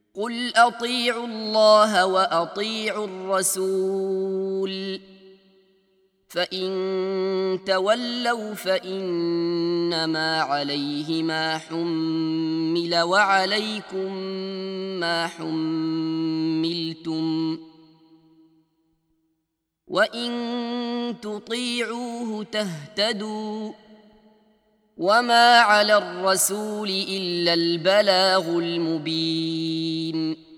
قل أطيعوا الله وأطيعوا الرسول فإن تولوا فإنما عليه ما حمل وعليكم ما حملتم وإن تطيعوه تهتدوا وما على الرسول إلا البلاغ المبين